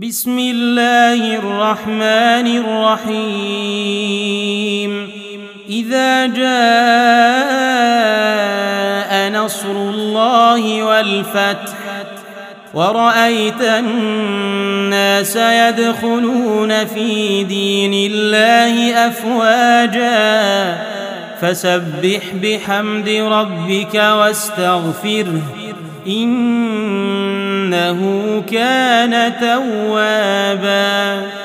بسم الله الرحمن الرحيم إذا جاء نصر الله والفتح ورأيت الناس يدخلون في دين الله أفواجا فسبح بحمد ربك واستغفره إنه كان توابا.